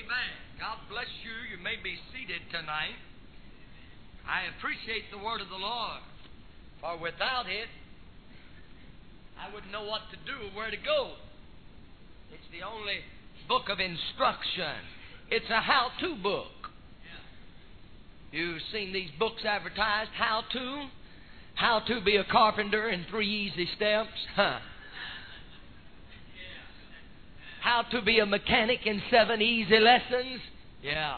Amen. God bless you. You may be seated tonight. I appreciate the word of the Lord. For without it, I wouldn't know what to do or where to go. It's the only book of instruction. It's a how-to book. You've seen these books advertised, how-to. How to be a carpenter in 3 easy steps. How to be a mechanic in 7 easy lessons. Yeah.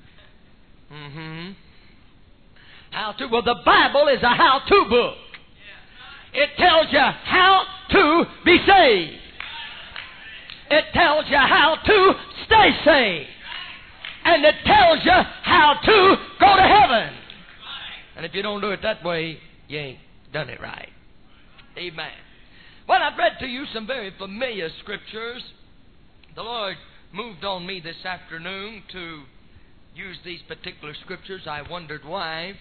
How to. Well, the Bible is a how-to book. It tells you how to be saved. It tells you how to stay saved. And it tells you how to go to heaven. And if you don't do it that way, you ain't done it right. Amen. Well, I've read to you some very familiar scriptures. The Lord moved on me this afternoon to use these particular scriptures. I wondered why.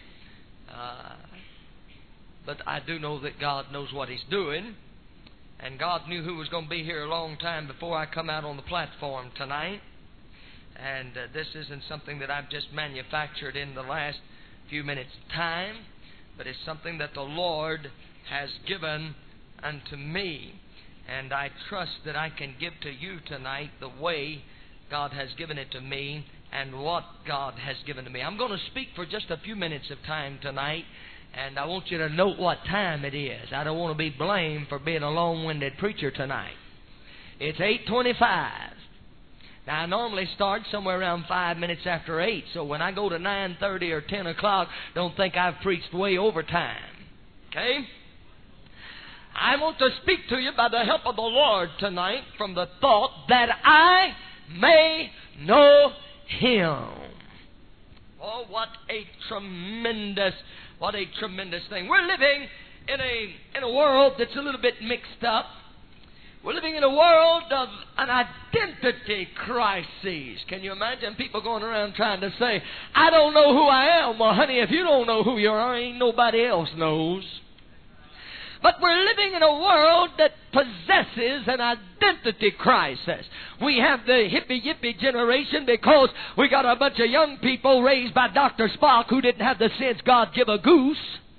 But I do know that God knows what He's doing. And God knew who was going to be here a long time before I come out on the platform tonight. And this isn't something that I've just manufactured in the last few minutes' time, but it's something that the Lord has given unto me. And I trust that I can give to you tonight the way God has given it to me and what God has given to me. I'm going to speak for just a few minutes of time tonight, and I want you to note what time it is. I don't want to be blamed for being a long-winded preacher tonight. It's 8:25. Now, I normally start somewhere around 5 minutes after 8, so when I go to 9:30 or 10 o'clock, don't think I've preached way over time. Okay? I want to speak to you by the help of the Lord tonight from the thought that I may know Him. Oh, what a tremendous thing. We're living in a world that's a little bit mixed up. We're living in a world of an identity crisis. Can you imagine people going around trying to say, I don't know who I am? Well, honey, if you don't know who you are, ain't nobody else knows. But we're living in a world that possesses an identity crisis. We have the hippie-yippie generation because we got a bunch of young people raised by Dr. Spock who didn't have the sense God give a goose.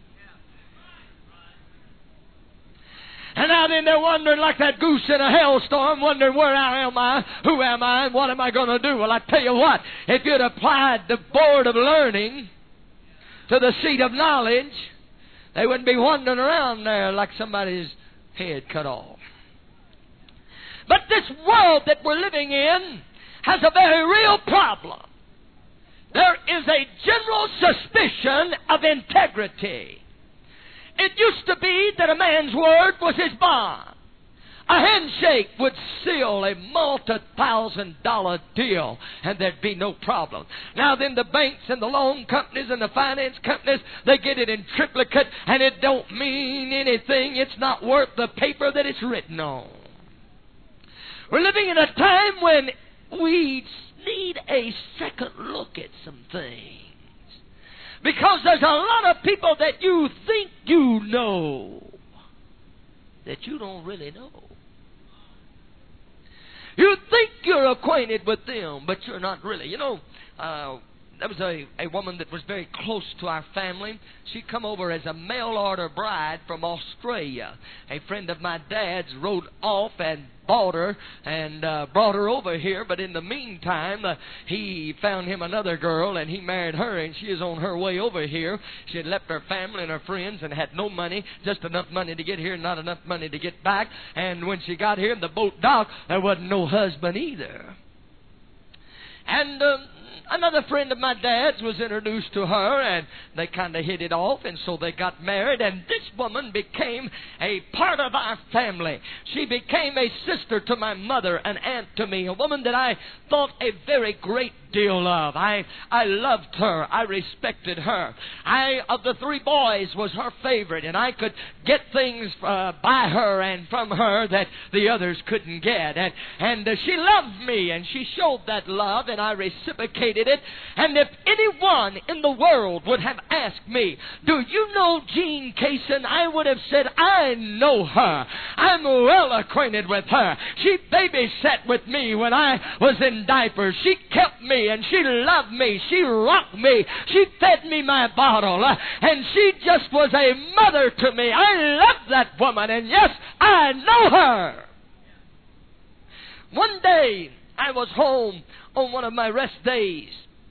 And now then they're wondering like that goose in a hailstorm, wondering where am I, who am I, and what am I going to do? Well, I tell you what, if you'd applied the board of learning to the seat of knowledge, they wouldn't be wandering around there like somebody's head cut off. But this world that we're living in has a very real problem. There is a general suspicion of integrity. It used to be that a man's word was his bond. A handshake would seal a multi-$1,000 deal, and there'd be no problem. Now then, the banks and the loan companies and the finance companies, they get it in triplicate, and it don't mean anything. It's not worth the paper that it's written on. We're living in a time when we need a second look at some things. Because there's a lot of people that you think you know that you don't really know. You think you're acquainted with them, but you're not really. You know, there was a woman that was very close to our family. She come over as a mail-order bride from Australia. A friend of my dad's rode off and bought her and brought her over here. But in the meantime, he found him another girl, and he married her, and she is on her way over here. She had left her family and her friends and had no money, just enough money to get here, not enough money to get back. And when she got here in the boat dock, there wasn't no husband either. And another friend of my dad's was introduced to her, and they kind of hit it off, and so they got married, and this woman became a part of our family. She became a sister to my mother, an aunt to me, a woman that I thought a very great deal of. I loved her. I respected her. Of the three boys, was her favorite, and I could get things by her and from her that the others couldn't get. And she loved me, and she showed that love, and I reciprocated it. And if anyone in the world would have asked me, do you know Jean Cason? I would have said, I know her. I'm well acquainted with her. She babysat with me when I was in diapers. She kept me, and she loved me. She rocked me. She fed me my bottle. And she just was a mother to me. I love that woman, and yes, I know her. One day, I was home on one of my rest days,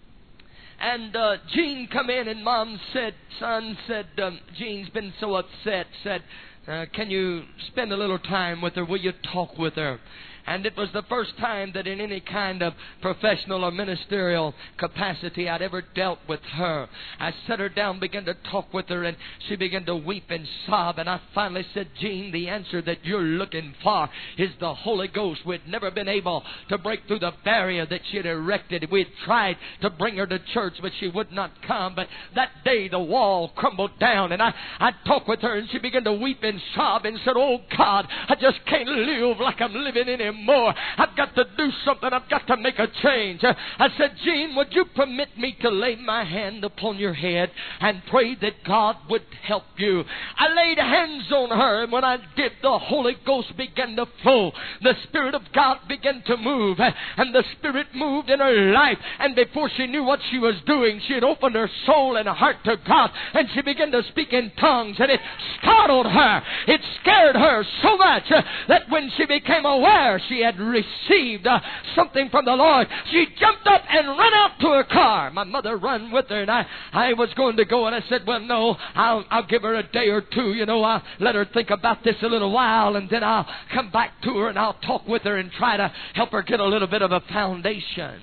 and Jean come in, and Mom said, son, Jean's been so upset, said, can you spend a little time with her? Will you talk with her? And it was the first time that in any kind of professional or ministerial capacity I'd ever dealt with her. I sat her down, began to talk with her, and she began to weep and sob. And I finally said, Jean, the answer that you're looking for is the Holy Ghost. We'd never been able to break through the barrier that she had erected. We'd tried to bring her to church, but she would not come. But that day the wall crumbled down, and I talked with her, and she began to weep and sob and said, oh God, I just can't live like I'm living anymore. I've got to do something. I've got to make a change. I said, Jean, would you permit me to lay my hand upon your head and pray that God would help you? I laid hands on her, and when I did, the Holy Ghost began to flow. The Spirit of God began to move, and the Spirit moved in her life. And before she knew what she was doing, she had opened her soul and heart to God, and she began to speak in tongues, and it startled her. It scared her so much that when she became aware she had received something from the Lord, she jumped up and ran out to her car. My mother ran with her, and I was going to go, and I said, well, no, I'll give her a day or two. You know, I'll let her think about this a little while, and then I'll come back to her, and I'll talk with her and try to help her get a little bit of a foundation.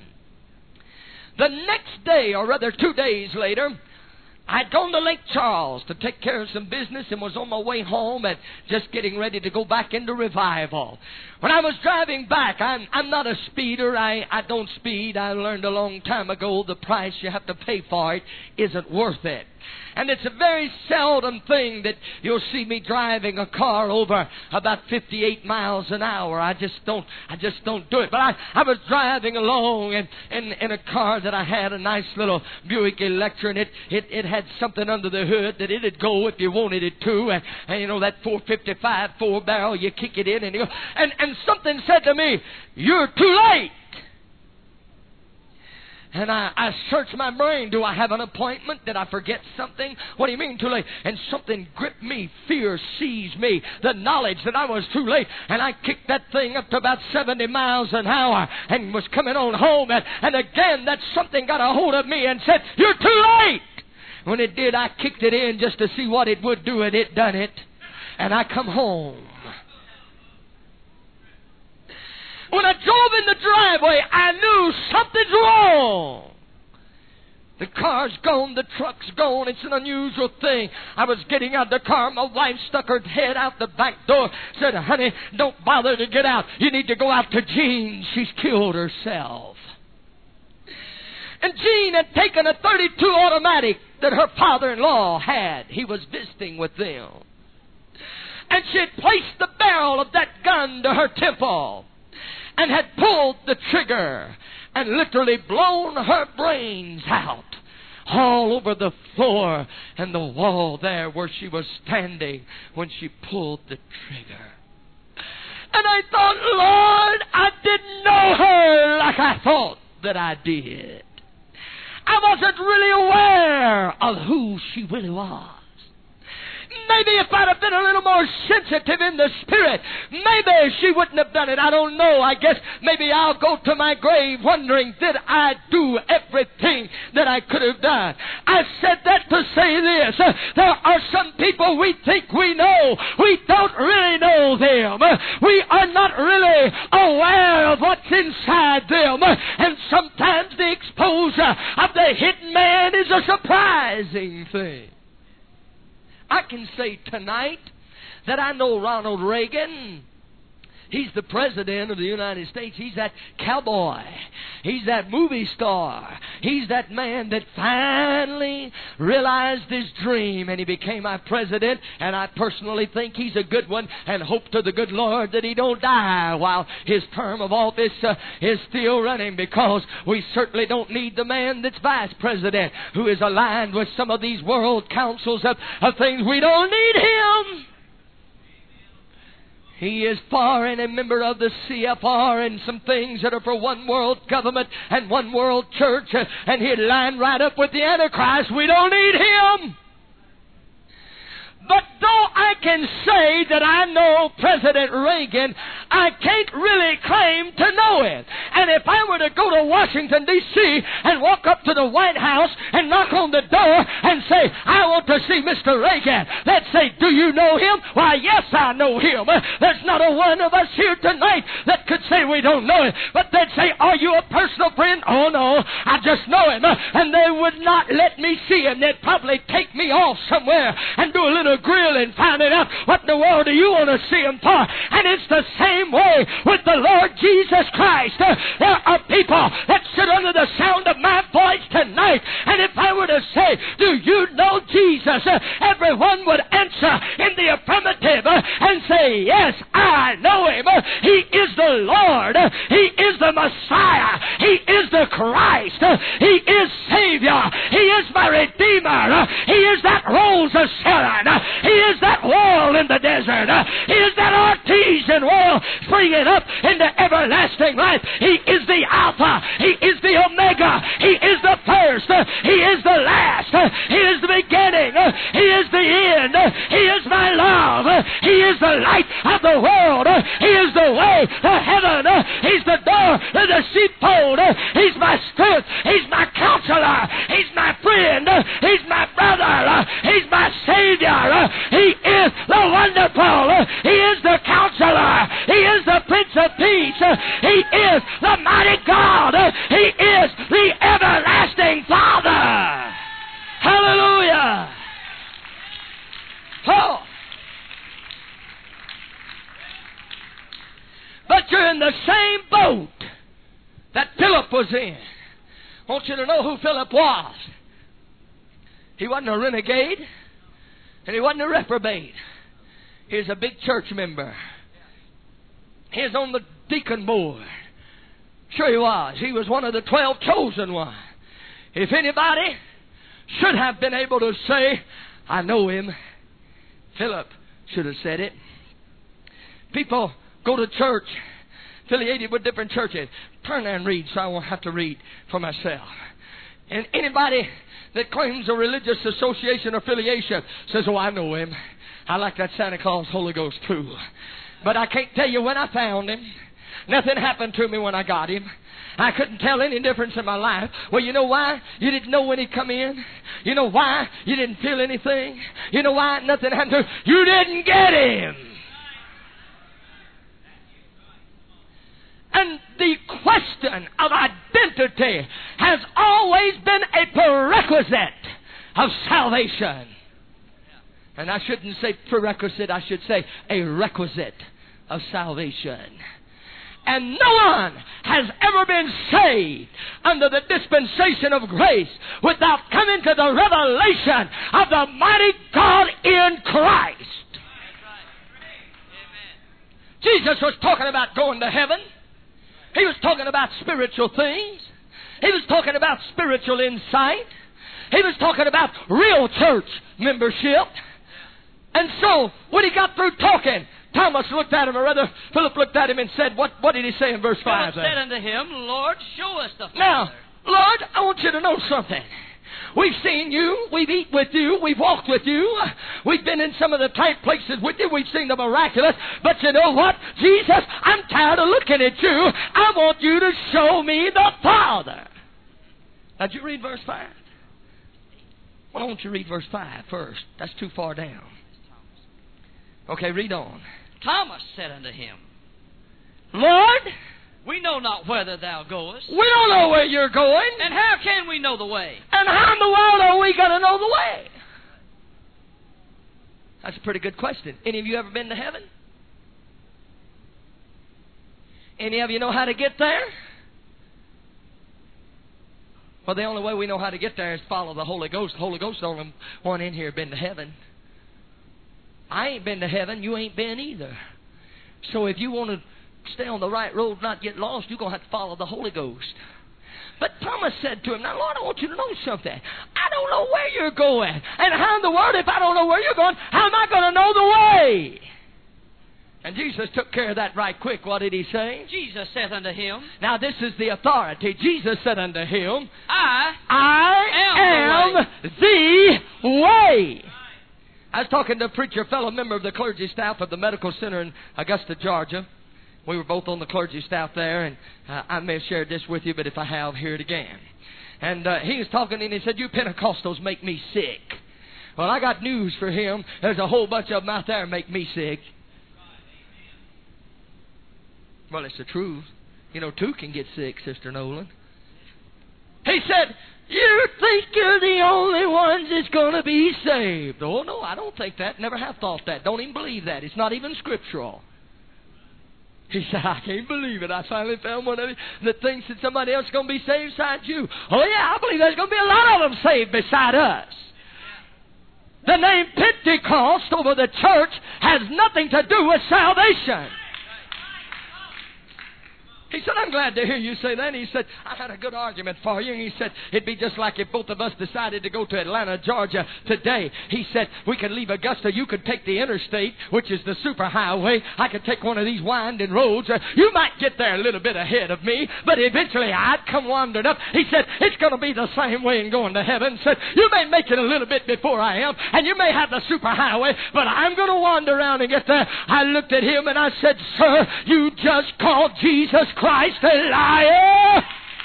The next day, or rather 2 days later, I'd gone to Lake Charles to take care of some business and was on my way home and just getting ready to go back into revival. When I was driving back, I'm not a speeder. I don't speed. I learned a long time ago the price you have to pay for it isn't worth it. And it's a very seldom thing that you'll see me driving a car over about 58 miles an hour. I just don't do it. But I was driving along in a car that I had, a nice little Buick Electra, and it had something under the hood that it'd go if you wanted it to. And you know, that 455 4-barrel, you kick it in, and something said to me, you're too late. And I searched my brain. Do I have an appointment? Did I forget something? What do you mean too late? And something gripped me. Fear seized me. The knowledge that I was too late. And I kicked that thing up to about 70 miles an hour and was coming on home. And again, that something got a hold of me and said, you're too late. When it did, I kicked it in just to see what it would do, and it done it. And I come home. When I drove in the driveway, I knew something's wrong. The car's gone, the truck's gone. It's an unusual thing. I was getting out of the car. My wife stuck her head out the back door, said, honey, don't bother to get out. You need to go out to Jean. She's killed herself. And Jean had taken a .32 automatic that her father-in-law had. He was visiting with them. And she had placed the barrel of that gun to her temple and had pulled the trigger and literally blown her brains out all over the floor and the wall there where she was standing when she pulled the trigger. And I thought, Lord, I didn't know her like I thought that I did. I wasn't really aware of who she really was. Maybe if I'd have been a little more sensitive in the spirit, maybe she wouldn't have done it. I don't know. I guess maybe I'll go to my grave wondering, did I do everything that I could have done? I said that to say this. There are some people we think we know. We don't really know them. We are not really aware of what's inside them. And sometimes the exposure of the hidden man is a surprising thing. I can say tonight that I know Ronald Reagan. He's the President of the United States. He's that cowboy. He's that movie star. He's that man that finally realized his dream and he became our President. And I personally think he's a good one and hope to the good Lord that he don't die while his term of office is still running, because we certainly don't need the man that's Vice President who is aligned with some of these world councils of things. We don't need him. He is foreign, a member of the CFR and some things that are for one world government and one world church. And he'd line right up with the Antichrist. We don't need him. But though I can say that I know President Reagan, I can't really claim to know him. And if I were to go to Washington, D.C. and walk up to the White House and knock on the door and say, I want to see Mr. Reagan, they'd say, do you know him? Why, yes, I know him. There's not a one of us here tonight that could say we don't know him. But they'd say, are you a personal friend? Oh, no, I just know him. And they would not let me see him. They'd probably take me off somewhere and do a little grill and finding out what in the world do you want to see him for. And it's the same way with the Lord Jesus Christ. There are people that sit under the sound of my voice tonight, and if I were to say, do you know Jesus? Everyone would answer in the affirmative and say, yes, I know him. He is the Lord. He is the Messiah. He is the Christ. He is Savior. He is my Redeemer. He is that Rose of Sharon. He is that wall in the desert. He is that artesian well springing up into everlasting life. He is the Alpha. He is the Omega. He is the first. He is the last. He is the beginning. He is the end. He is my love. He is the light of the world. He is the way to heaven. He's the door to the sheepfold. He's my strength. He's my counselor. He's my friend. He's my brother. He's my Savior. He is the wonderful. He is the counselor. He is the Prince of Peace. He is the mighty God. He is the everlasting Father. Hallelujah. Oh. But you're in the same boat that Philip was in. I want you to know who Philip was. He wasn't a renegade, and he wasn't a reprobate. He was a big church member. He was on the deacon board. Sure he was. He was one of the 12 chosen ones. If anybody should have been able to say, I know him, Philip should have said it. People go to church affiliated with different churches. Turn there and read so I won't have to read for myself. And anybody that claims a religious association or affiliation says, oh, I know him. I like that Santa Claus Holy Ghost too. But I can't tell you when I found him. Nothing happened to me when I got him. I couldn't tell any difference in my life. Well, you know why? You didn't know when he come in. You know why? You didn't feel anything. You know why? Nothing happened to him. You didn't get him. And the question of identity has always been a prerequisite of salvation. And I shouldn't say prerequisite, I should say a requisite of salvation. And no one has ever been saved under the dispensation of grace without coming to the revelation of the mighty God in Christ. Jesus was talking about going to heaven. He was talking about spiritual things. He was talking about spiritual insight. He was talking about real church membership. And so, when he got through talking, Thomas looked at him, or rather, Philip looked at him and said, what did he say in verse 5? Philip said unto him, Lord, show us the Father. Now, Lord, I want you to know something. We've seen you, we've eaten with you, we've walked with you, we've been in some of the tight places with you, we've seen the miraculous, but you know what, Jesus, I'm tired of looking at you. I want you to show me the Father. Now, did you read verse 5? Well, I want you to read verse 5 first. That's too far down. Okay, read on. Thomas said unto him, Lord, we know not whither thou goest. we don't know where you're going. And how can we know the way? And how in the world are we going to know the way? That's a pretty good question. Any of you ever been to heaven? Any of you know how to get there? Well, the only way we know how to get there is follow the Holy Ghost. The Holy Ghost is the only one in here been to heaven. I ain't been to heaven. You ain't been either. So if you want to stay on the right road, not get lost, you're going to have to follow the Holy Ghost. But Thomas said to him, now, Lord, I want you to know something. I don't know where you're going. And how in the world, if I don't know where you're going, how am I going to know the way? And Jesus took care of that right quick. What did he say? Jesus saith unto him, Now this is the authority. Jesus said unto him, I am the way. I was talking to a preacher, a fellow member of the clergy staff of the medical center in Augusta, Georgia. We were both on the clergy staff there, and I may have shared this with you, but if I have, hear it again. And he was talking, and he said, you Pentecostals make me sick. Well, I got news for him. There's a whole bunch of them out there make me sick. Well, it's the truth. You know, two can get sick, Sister Nolan. He said, you think you're the only ones that's going to be saved. Oh, no, I don't think that. Never have thought that. Don't even believe that. It's not even scriptural. He said, I can't believe it. I finally found one of you that thinks that somebody else is going to be saved besides you. Oh, yeah, I believe there's going to be a lot of them saved beside us. The name Pentecost over the church has nothing to do with salvation. He said, I'm glad to hear you say that. And he said, I had a good argument for you. And he said, it'd be just like if both of us decided to go to Atlanta, Georgia today. He said, we could leave Augusta. You could take the interstate, which is the superhighway. I could take one of these winding roads. You might get there a little bit ahead of me, but eventually I'd come wandering up. He said, it's going to be the same way in going to heaven. He said, you may make it a little bit before I am, and you may have the superhighway, but I'm going to wander around and get there. I looked at him and I said, sir, you just called Jesus Christ a liar.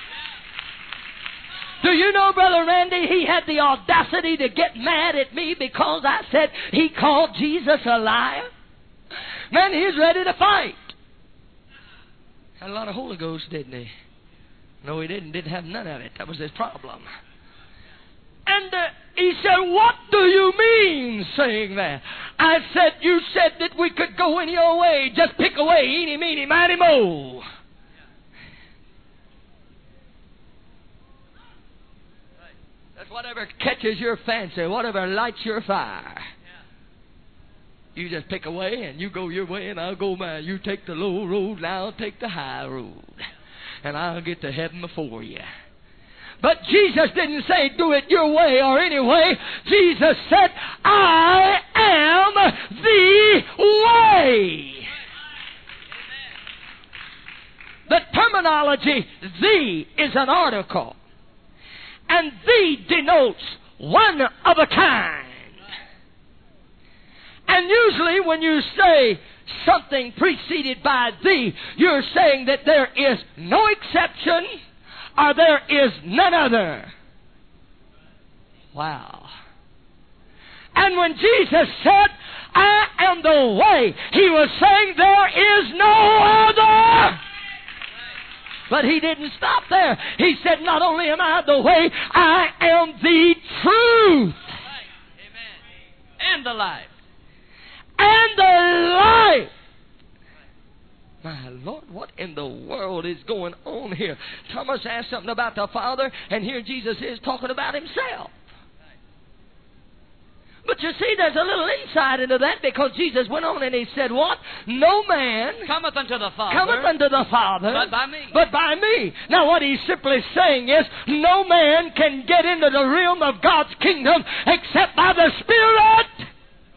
Do you know, Brother Randy, he had the audacity to get mad at me because I said he called Jesus a liar? Man, he's ready to fight. Had a lot of Holy Ghost, didn't he? No, he didn't. Didn't have none of it. That was his problem. And he said, what do you mean saying that? I said, you said that we could go any old way. Just pick away, eeny, meeny, miny, mo. That's whatever catches your fancy, whatever lights your fire. You just pick away and you go your way and I'll go mine. You take the low road and I'll take the high road. And I'll get to heaven before you. But Jesus didn't say do it your way or any way. Jesus said, I am the way. The terminology, the, is an article. And the denotes one of a kind. And usually when you say something preceded by the, you're saying that there is no exception or there is none other. Wow. And when Jesus said, I am the way, he was saying there is no other. But he didn't stop there. He said, not only am I the way, I am the truth. Amen. And the life. And the life. My Lord, what in the world is going on here? Thomas asked something about the Father, and here Jesus is talking about himself. But you see, there's a little insight into that because Jesus went on and he said, what? No man cometh unto the Father. Cometh unto the Father. But by me. But by me. Now what he's simply saying is, no man can get into the realm of God's kingdom except by the Spirit.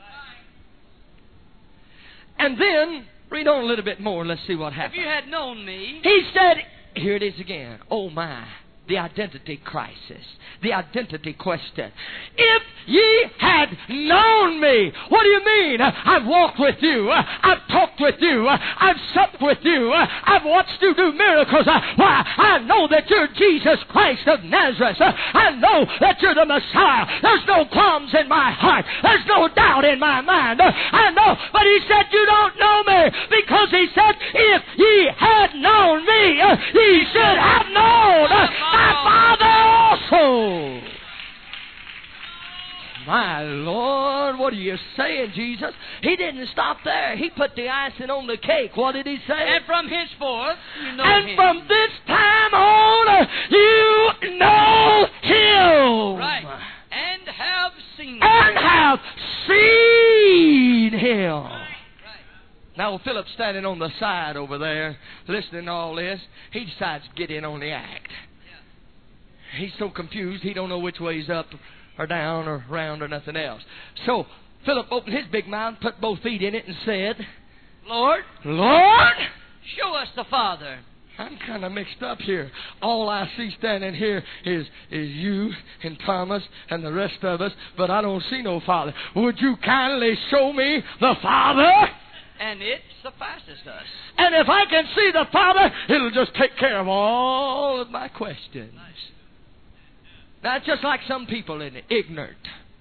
And then, read on a little bit more. Let's see what happens. If you had known me. He said, here it is again. Oh my. The identity crisis. The identity question. If ye had known me. What do you mean? I've walked with you. I've talked with you. I've supped with you. I've watched you do miracles. Why? I know that you're Jesus Christ of Nazareth. I know that you're the Messiah. There's no qualms in my heart. There's no doubt in my mind. I know. But he said, you don't know me. Because he said, if ye had known me, ye should have known my Father also. My Lord, what are you saying, Jesus? He didn't stop there. He put the icing on the cake. What did he say? And from henceforth, you know And him. from this time on, you know him. Right. And have seen him. And have seen him. Now, Philip's standing on the side over there, listening to all this. He decides to get in on the act. He's so confused, he don't know which way's up or down or round or nothing else. So, Philip opened his big mouth, put both feet in it, and said, Lord, show us the Father. I'm kind of mixed up here. All I see standing here is you and Thomas and the rest of us, but I don't see no Father. Would you kindly show me the Father? And it suffices us. And if I can see the Father, it'll just take care of all of my questions. Nice. Now, it's just like some people in it. Ignorant.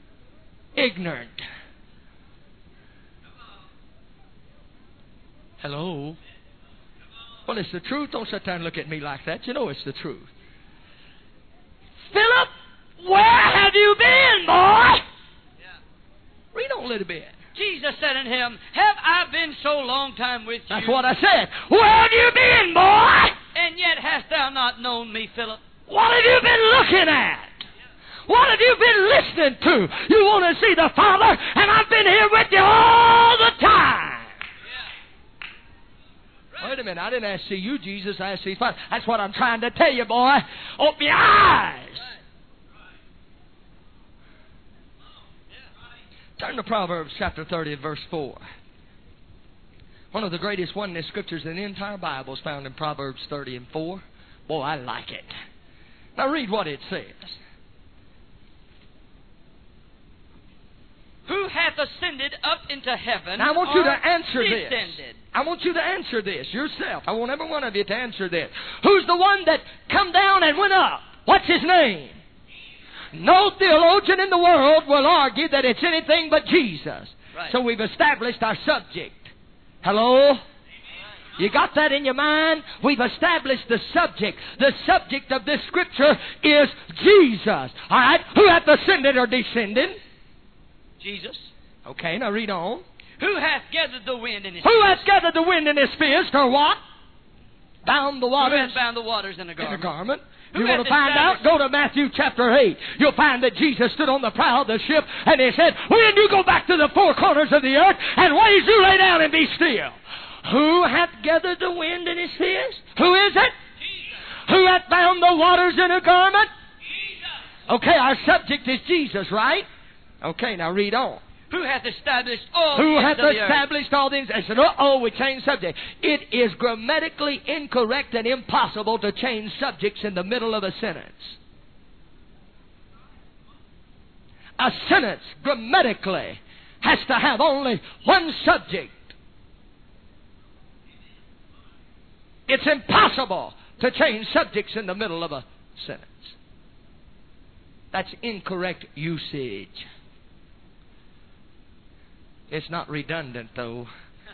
Hello? Well, it's the truth. Don't sit there and look at me like that. You know it's the truth. Philip, where have you been, boy? Read on a little bit. Jesus said unto him, Have I been so long time with you? That's what I said. Where have you been, boy? And yet hast thou not known me, Philip? What have you been looking at? What have you been listening to? You want to see the Father, and I've been here with you all the time. Wait a minute, I didn't ask to see you, Jesus. I asked to see Father. That's what I'm trying to tell you, boy. Open your eyes. Turn to Proverbs chapter 30 verse 4. One of the greatest oneness scriptures in the entire Bible is found in Proverbs 30 and 4. Boy, I like it. Now read what it says. Who hath ascended up into heaven? Now I want you to answer this. Descended? I want you to answer this yourself. I want every one of you to answer this. Who's the one that come down and went up? What's his name? No theologian in the world will argue that it's anything but Jesus. Right. So we've established our subject. Hello? You got that in your mind? We've established the subject. The subject of this scripture is Jesus. All right? Who hath ascended or descended? Jesus. Okay, now read on. Who hath gathered the wind in his Who fist? hath gathered the wind in his fist, or what? Bound the Who waters hath bound the waters in a in garment? a garment. Who You want hath to find out? Go to Matthew chapter 8. You'll find that Jesus stood on the prow of the ship and he said, when you go back to the four corners of the earth and ways you lay down and be still. Who hath gathered the wind in his fist? Who is it? Jesus. Who hath bound the waters in a garment? Jesus. Okay, our subject is Jesus, right? Okay, now read on. Who hath established all Who the hath ends of the earth? established all things? I said, we changed subject. It is grammatically incorrect and impossible to change subjects in the middle of a sentence. A sentence, grammatically, has to have only one subject. It's impossible to change subjects in the middle of a sentence. That's incorrect usage. It's not redundant, though.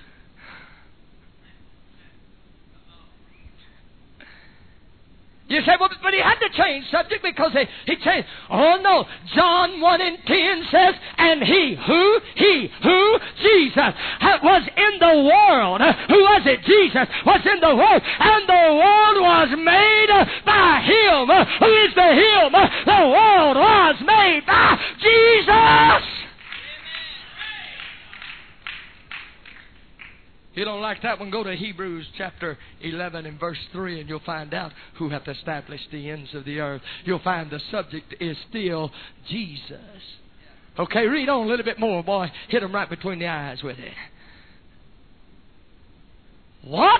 You say, well, but he had to change subject because he changed. Oh, no. John 1 and 10 says, and he, who? Jesus, was in the world. Who was it? Jesus was in the world. And the world was made by him. Who is the him? The world was made by Jesus. If you don't like that one, go to Hebrews chapter 11 and verse 3 and you'll find out who hath established the ends of the earth. You'll find the subject is still Jesus. Okay, read on a little bit more, boy. Hit him right between the eyes with it. What?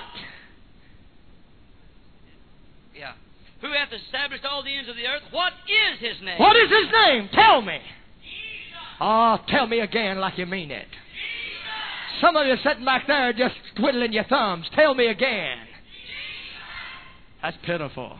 Yeah. Who hath established all the ends of the earth? What is his name? What is his name? Tell me. Oh, tell me again like you mean it. Some of you sitting back there just twiddling your thumbs. Tell me again. That's pitiful.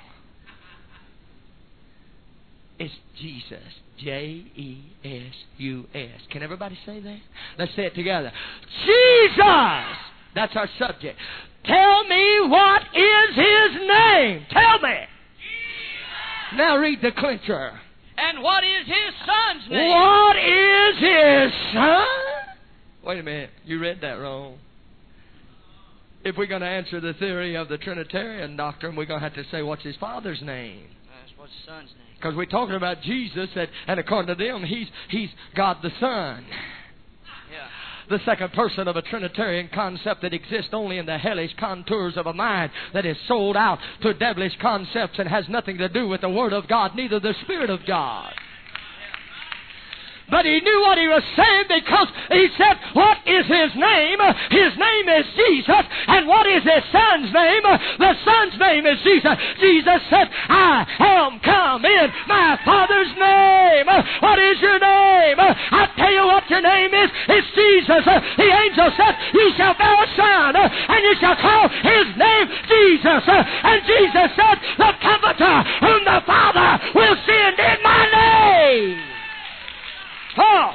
It's Jesus. J-E-S-U-S. Can everybody say that? Let's say it together. Jesus! That's our subject. Tell me what is his name. Tell me. Jesus. Now read the clincher. And And what is his son's name? What is his son? Wait a minute. You read that wrong. If we're going to answer the theory of the Trinitarian doctrine, we're going to have to say, what's his father's name? That's what's his son's name. Because we're talking about Jesus, and according to them, he's God the Son. Yeah. The second person of a Trinitarian concept that exists only in the hellish contours of a mind that is sold out to devilish concepts and has nothing to do with the Word of God, neither the Spirit of God. But he knew what he was saying, because he said, what is his name? His name is Jesus. And what is his son's name? The son's name is Jesus. Jesus said, I am come in my Father's name. What is your name? I tell you what your name is. It's Jesus. The angel said, you shall bear a son, and you shall call his name Jesus. And Jesus said, the Comforter, whom the Father will send in my name. Oh.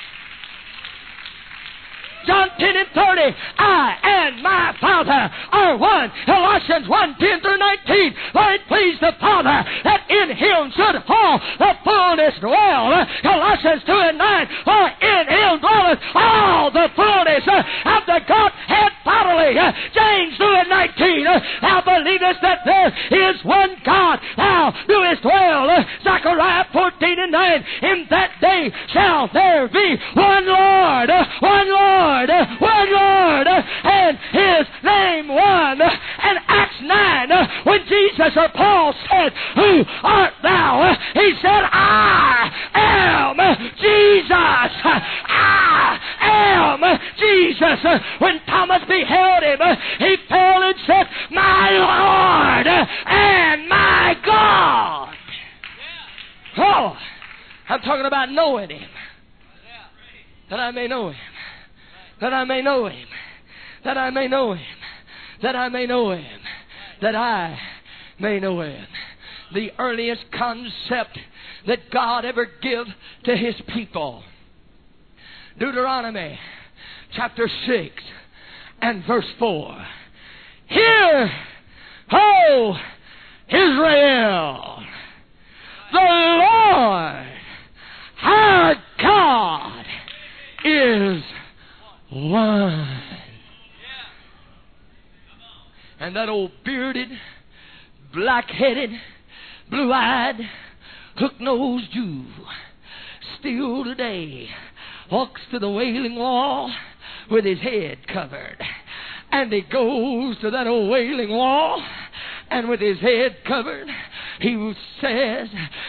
John 10 and 30, I and my Father are one. Colossians 1, 10 through 19. For it pleased the Father that in him should all the fullness dwell. Colossians 2 and 9, for in him dwelleth all the fullness of the Godhead bodily. James 2 and 19, thou believest that there is one God, thou doest well. Zechariah 14 and 9, in that day shall there be one Lord, one Lord, and his name one. And Acts 9, when Jesus or Paul said, who art thou? He said, I am Jesus. I am Jesus. When Thomas beheld him, he fell and said, my Lord and my God. Oh, I'm talking about knowing him. That I may know him. That I may know him. That I may know him. That I may know him. That I may know him. The earliest concept that God ever gave to his people. Deuteronomy chapter 6 and verse 4. Hear, O Israel, the Lord our God is one. And that old bearded, black-headed, blue-eyed, hook-nosed Jew still today walks to the Wailing Wall with his head covered. And he goes to that old Wailing Wall, and with his head covered, he says,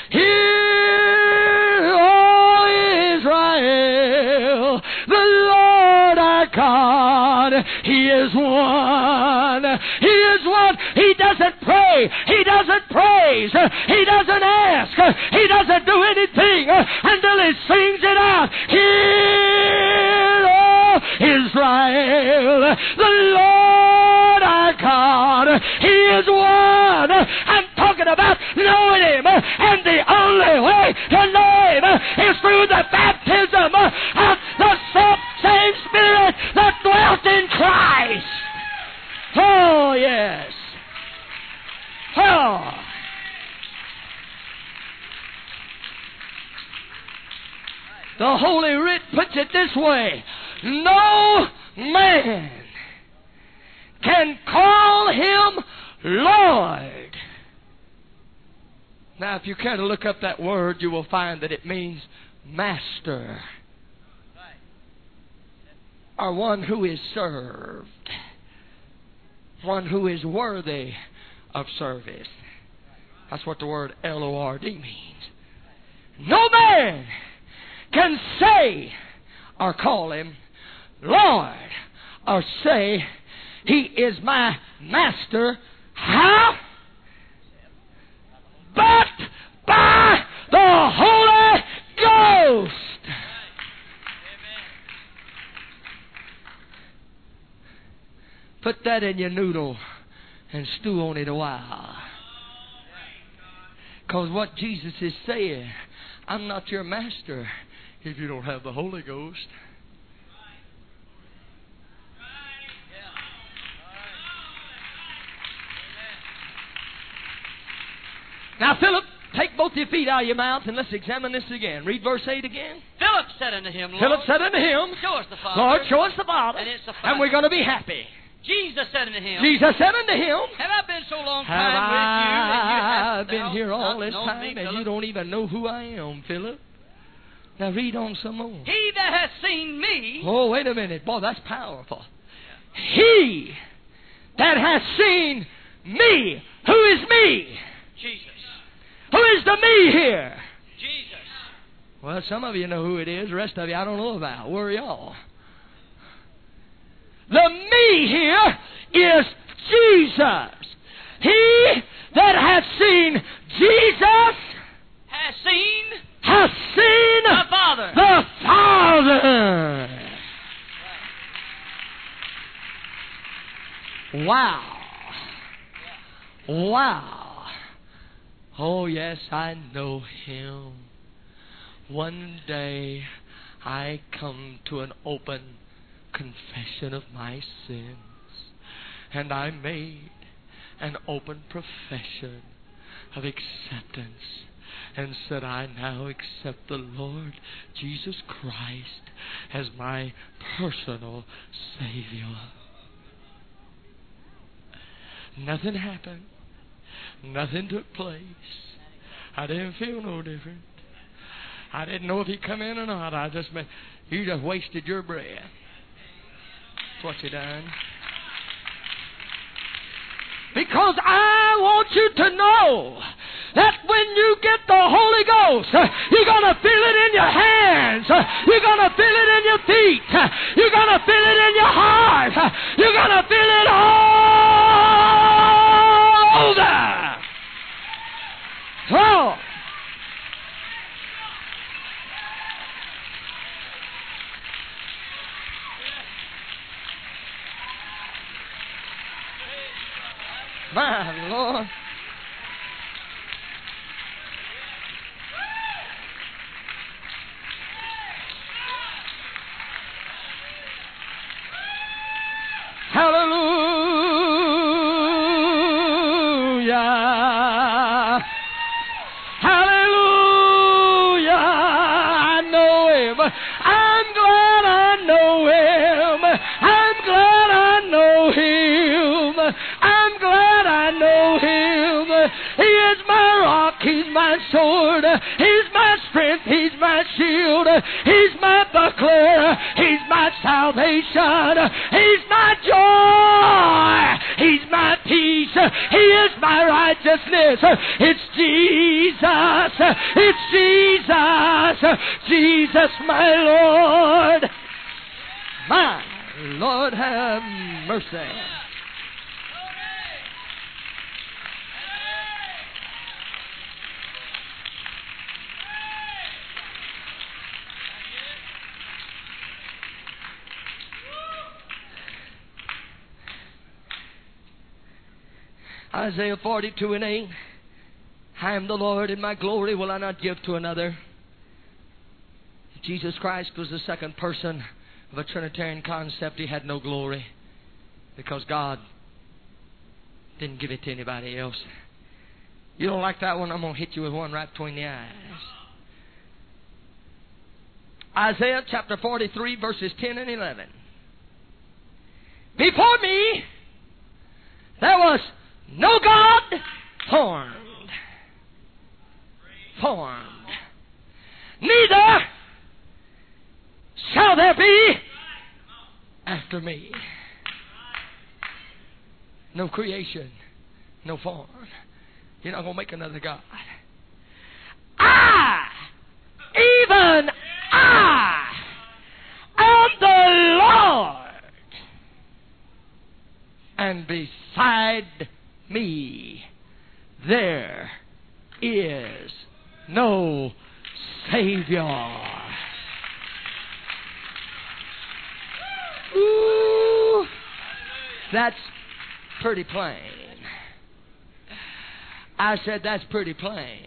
Hear, O Israel, the Lord our God, He is one. He is one. He doesn't pray. He doesn't praise. He doesn't ask. He doesn't do anything until He sings it out. Hear, O Israel, the Lord our God, He is one. I'm talking about knowing Him, and the only way to know Him is through the baptism of the same Spirit that dwelt in Christ. Oh, yes. Oh. The Holy Writ puts it this way: no man can call Him Lord. Now, if you care to look up that word, you will find that it means master, or one who is served, one who is worthy of service. That's what the word Lord means. No man can say or call Him Lord, or say He is my master. How? But by the Holy Ghost. Put that in your noodle and stew on it a while. Because what Jesus is saying, I'm not your master if you don't have the Holy Ghost. Now, Philip Take both your feet out of your mouth and let's examine this again. Read verse 8 again. Philip said unto him, Lord, Philip said unto him, show us the Father. Lord, show us the Father, And it's the Father. and we're going to be happy. Jesus said unto him, Jesus said unto him, have I been so long have time with you that you I have been here all not this known time me, and Philip? you don't even know who I am, Philip? Now read on some more. He that hath seen me, Oh, wait a minute. Boy, that's powerful. He that has seen me. Who is me? Jesus. Who is the me here? Jesus. Well, some of you know who it is. The rest of you I don't know about. Where are y'all? The me here is Jesus. He that has seen Jesus Has seen has seen the Father. the Father. Wow. Wow. Oh, yes, I know Him. One day I come to an open confession of my sins, and I made an open profession of acceptance and said, I now accept the Lord Jesus Christ as my personal Savior. Nothing happened. Nothing took place. I didn't feel no different. I didn't know if He'd come in or not. You just wasted your breath. That's what you done. Because I want you to know that when you get the Holy Ghost, you're going to feel it in your hands. You're going to feel it in your feet. You're going to feel it in your heart. You're going to feel it all over. Oh. My Lord. Hallelujah. Hallelujah. I know Him. I'm glad I know Him. I'm glad I know Him. I'm glad I know Him. He is my rock. He's my sword. He's my strength. He's my shield. He's my buckler. He's my salvation. He's my joy. He's my peace. He is my righteousness. It's Jesus. It's Jesus. Jesus, my Lord. My Lord, have mercy. Isaiah 42:8. I am the Lord, and my glory will I not give to another. Jesus Christ was the second person of a Trinitarian concept. He had no glory because God didn't give it to anybody else. You don't like that one? I'm going to hit you with one right between the eyes. Isaiah chapter 43, verses 10 and 11. Before me there was no God formed. Neither shall there be after me. No creation, no form. You're not going to make another God. Even I am the Lord, and beside me there is no Savior. Ooh, that's pretty plain. I said that's pretty plain.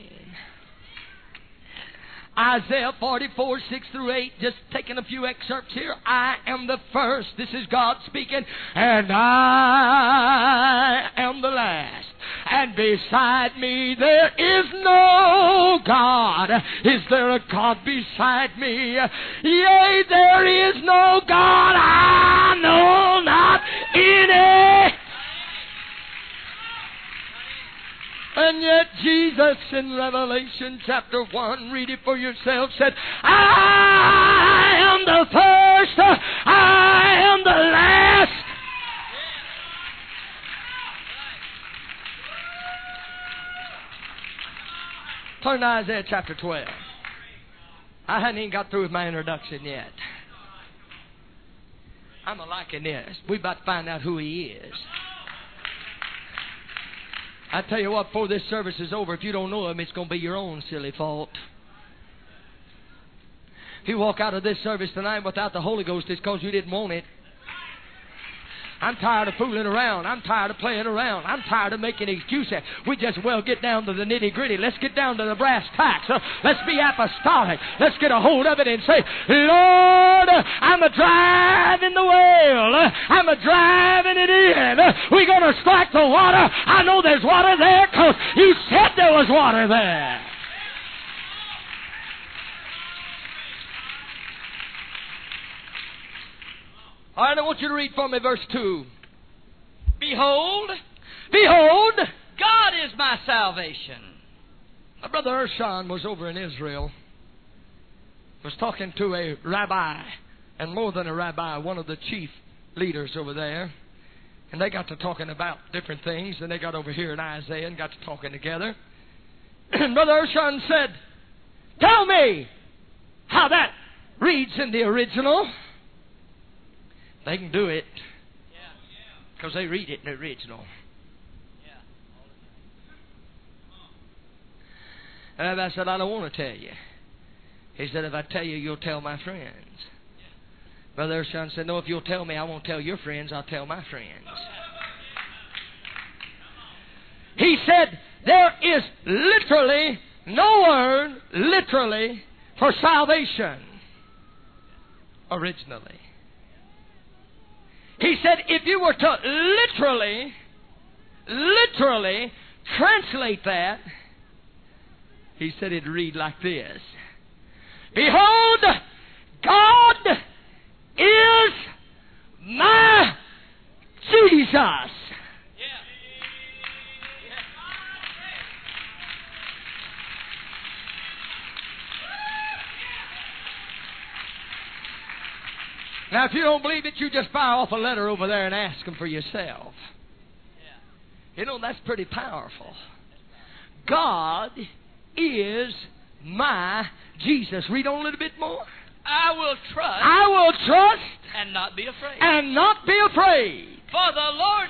Isaiah 44, 6 through 8, just taking a few excerpts here. I am the first, this is God speaking, and I am the last. And beside me there is no God. Is there a God beside me? Yea, there is no God. I know not any. And yet Jesus in Revelation chapter 1, read it for yourself, said, I am the first, I am the last. Turn to Isaiah chapter 12. I hadn't even got through with my introduction yet. I'm liking this. We're about to find out who He is. I tell you what, before this service is over, if you don't know Him, it's going to be your own silly fault. If you walk out of this service tonight without the Holy Ghost, it's because you didn't want it. I'm tired of fooling around. I'm tired of playing around. I'm tired of making excuses. We just well get down to the nitty-gritty. Let's get down to the brass tacks. Let's be apostolic. Let's get a hold of it and say, Lord, I'm a-driving the well. I'm a-driving it in. We're going to strike the water. I know there's water there because you said there was water there. All right, I want you to read for me verse 2. Behold, God is my salvation. My brother Urshan was over in Israel, was talking to a rabbi, and more than a rabbi, one of the chief leaders over there. And they got to talking about different things, and they got over here in Isaiah and got to talking together. And Brother Urshan said, tell me how that reads in the original. They can do it because they read it in the original. And I said, I don't want to tell you. He said, if I tell you, you'll tell my friends. Brother Urshan said, no, if you'll tell me, I won't tell your friends, I'll tell my friends. He said, there is literally no word, literally, for salvation originally. He said, if you were to literally translate that, he said it'd read like this. Behold, God is my Jesus. Now, if you don't believe it, you just fire off a letter over there and ask them for yourself. You know, that's pretty powerful. God is my Jesus. Read on a little bit more. I will trust and not be afraid. For the Lord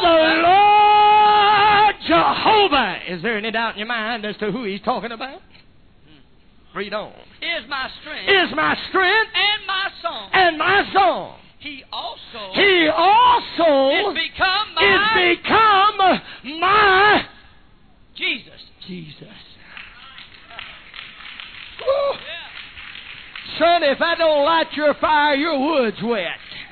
Jehovah. Is there any doubt in your mind as to who He's talking about? Read on. Is my strength. And my song. He also is become my Jesus. Son, if I don't light your fire, your wood's wet.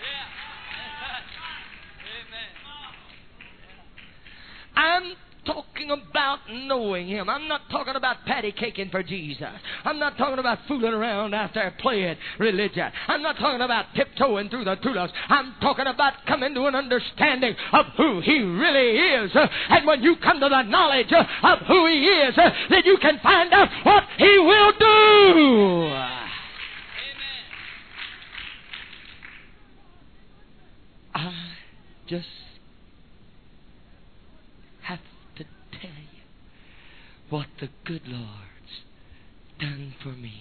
I'm talking about knowing Him. I'm not talking about patty caking for Jesus. I'm not talking about fooling around out there playing religion. I'm not talking about tiptoeing through the tulips. I'm talking about coming to an understanding of who He really is. And when you come to the knowledge of who He is, then you can find out what He will do. I just have to tell you what the good Lord's done for me.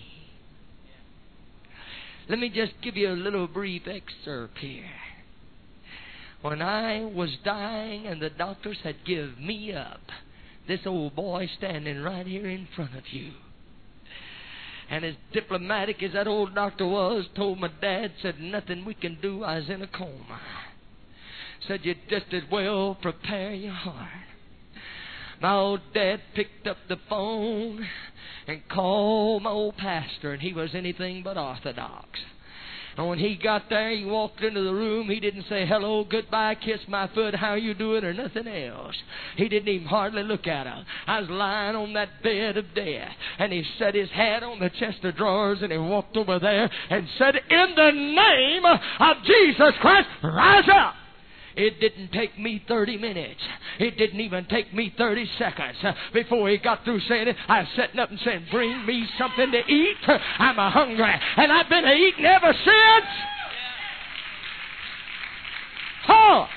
Let me just give you a little brief excerpt here. When I was dying and the doctors had given me up, this old boy standing right here in front of you, and as diplomatic as that old doctor was, told my dad, said, nothing we can do, I was in a coma. Said, you just as well prepare your heart. My old dad picked up the phone and called my old pastor, and he was anything but orthodox. And when he got there, he walked into the room. He didn't say hello, goodbye, kiss my foot, how you doing, or nothing else. He didn't even hardly look at her. I was lying on that bed of death. And he set his hand on the chest of drawers, and he walked over there and said, in the name of Jesus Christ, rise up. It didn't take me 30 minutes. It didn't even take me 30 seconds before he got through saying it. I was sitting up and saying, bring me something to eat. I'm hungry. And I've been eating ever since. Oh!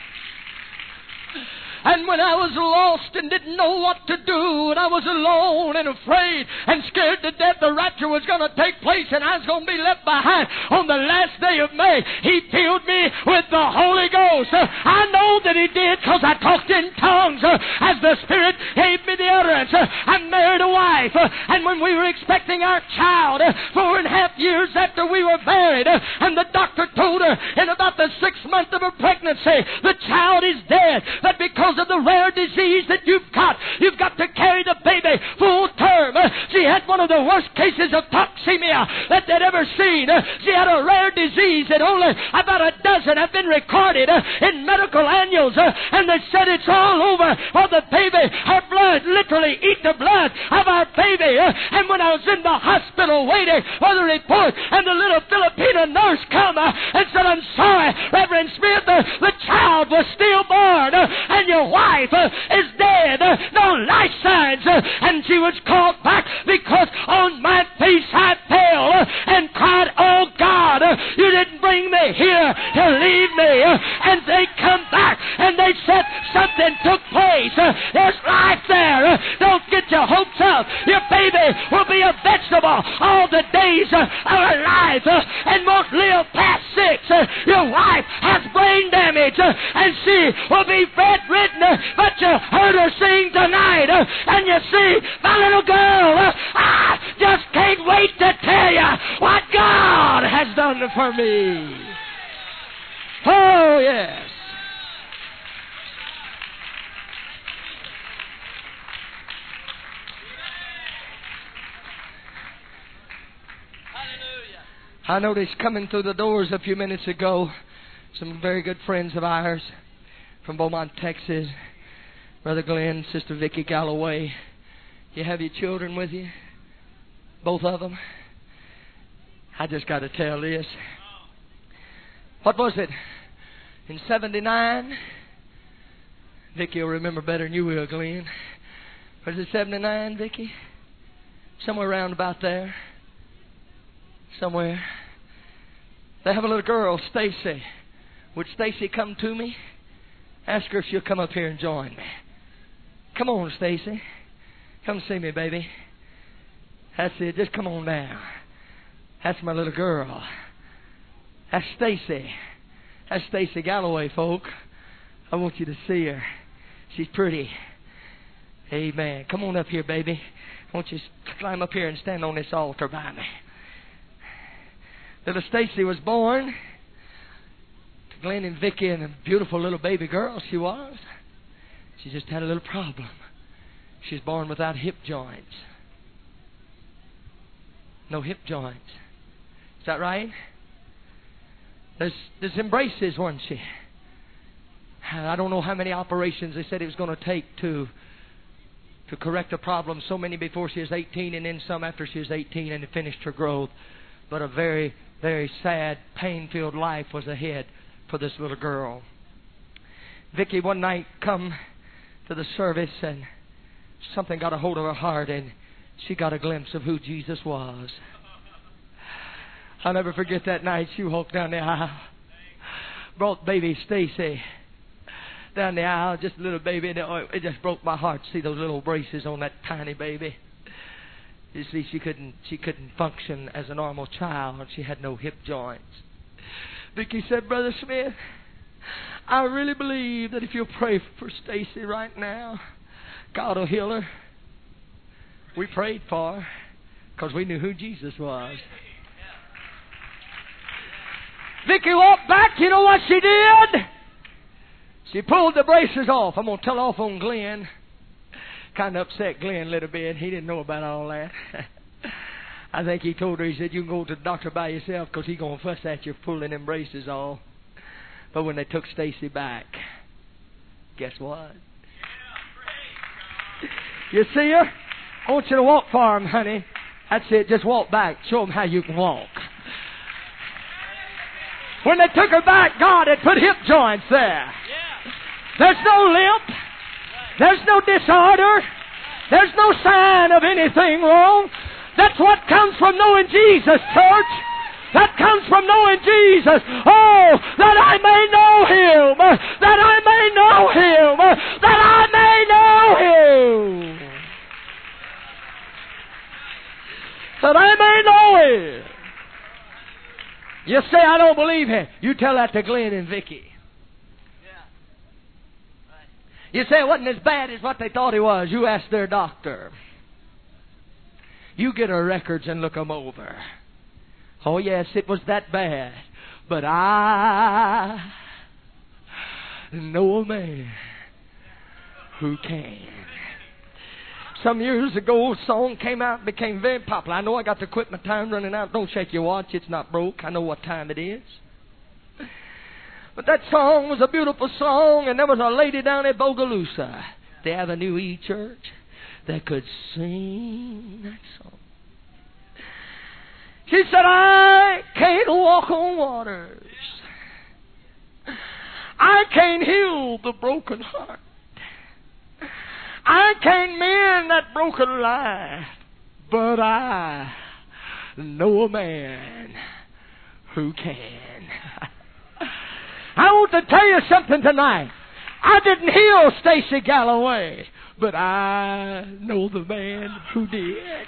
And when I was lost and didn't know what to do, and I was alone and afraid and scared to death the rapture was going to take place and I was going to be left behind on the last day of May, He filled me with the Holy Ghost. I know that He did because I talked in tongues as the Spirit gave me the utterance. I married a wife, and when we were expecting our child 4.5 years after we were married, and the doctor told her in about the 6th month of her pregnancy, the child is dead, that because of the rare disease that you've got to carry the baby full term. She had one of the worst cases of toxemia that they'd ever seen. She had a rare disease that only about a dozen have been recorded in medical annuals, and they said it's all over for the baby. Her blood literally eat the blood of our baby. And when I was in the hospital waiting for the report, and the little Filipino nurse come and said, I'm sorry, Reverend Smith, the child was stillborn, and your wife is dead, no life signs. And she was called back because on my face I fell and cried, oh God, you didn't bring me here to leave me. And they come back and they said something took place. There's life there. Don't get your hopes up. Your baby will be a vegetable all the days of her life and won't live past 6. Your wife has brain damage and she will be bedridden. But you heard her sing tonight, and you see, my little girl, I just can't wait to tell you what God has done for me. Oh, yes. Hallelujah. I noticed coming through the doors a few minutes ago, some very good friends of ours from Beaumont, Texas. Brother Glenn, Sister Vicki Galloway. You have your children with you? Both of them? I just got to tell this. What was it? In 79? Vicki will remember better than you will, Glenn. Was it 79, Vicki? Somewhere around about there. Somewhere. They have a little girl, Stacy. Would Stacy come to me? Ask her if she'll come up here and join me. Come on, Stacy. Come see me, baby. That's it. Just come on down. That's my little girl. That's Stacy. That's Stacy Galloway, folk. I want you to see her. She's pretty. Amen. Come on up here, baby. I want you to climb up here and stand on this altar by me. Little Stacy was born to Glenn and Vicki, and a beautiful little baby girl she was. She just had a little problem. She was born without hip joints. No hip joints. Is that right? There's embraces, wasn't she? I don't know how many operations they said it was going to take to correct the problem. So many before she was 18, and then some after she was 18 and finished her growth. But a very, very sad, pain-filled life was ahead for this little girl. Vicki one night come to the service, and something got a hold of her heart, and she got a glimpse of who Jesus was. I'll never forget that night. She walked down the aisle, brought baby Stacy down the aisle, just a little baby, and it just broke my heart to see those little braces on that tiny baby. You see, she couldn't function as a normal child. She had no hip joints. Vicki said, Brother Smith, I really believe that if you'll pray for Stacy right now, God will heal her. We prayed for her because we knew who Jesus was. Vicki walked back. You know what she did? She pulled the braces off. I'm going to tell off on Glenn. Kind of upset Glenn a little bit. He didn't know about all that. I think he told her, he said, you can go to the doctor by yourself because he's going to fuss at you pulling them braces off. But when they took Stacy back, guess what? You see her? I want you to walk for him, honey. That's it. Just walk back. Show them how you can walk. When they took her back, God had put hip joints there. There's no limp. There's no disorder. There's no sign of anything wrong. That's what comes from knowing Jesus, church. That comes from knowing Jesus. Oh, that I may know Him. That I may know Him. That I may know Him. That I may know Him. You say, I don't believe Him. You tell that to Glenn and Vicky. You say it wasn't as bad as what they thought He was. You ask their doctor. You get her records and look them over. Oh, yes, it was that bad. But I know a man who can. Some years ago, a song came out and became very popular. I know I got to quit my time running out. Don't shake your watch. It's not broke. I know what time it is. But that song was a beautiful song, and there was a lady down at Bogalusa, the Avenue E Church, that could sing that song. She said, I can't walk on waters. I can't heal the broken heart. I can't mend that broken life. But I know a man who can. I want to tell you something tonight. I didn't heal Stacy Galloway, but I know the man who did.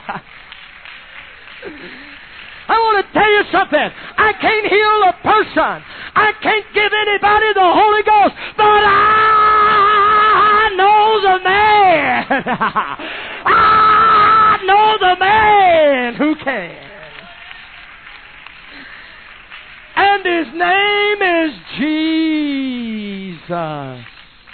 I want to tell you something. I can't heal a person. I can't give anybody the Holy Ghost, but I know the man. I know the man who can. And His name is Jesus.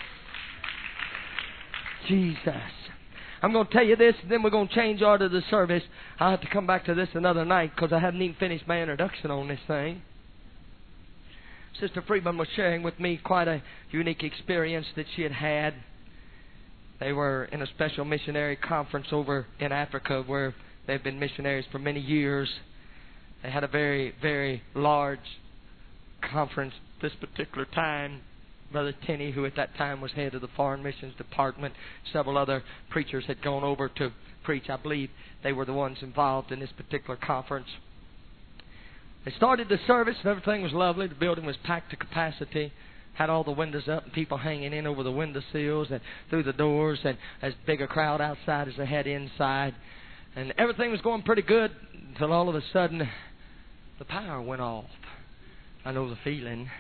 Jesus. I'm going to tell you this, and then we're going to change order of the service. I'll have to come back to this another night because I haven't even finished my introduction on this thing. Sister Freeman was sharing with me quite a unique experience that she had had. They were in a special missionary conference over in Africa where they've been missionaries for many years. They had a very, very large conference this particular time. Brother Tenney, who at that time was head of the Foreign Missions Department, several other preachers had gone over to preach. I believe they were the ones involved in this particular conference. They started the service and everything was lovely. The building was packed to capacity. Had all the windows up and people hanging in over the windowsills and through the doors, and as big a crowd outside as they had inside. And everything was going pretty good until all of a sudden the power went off. I know the feeling.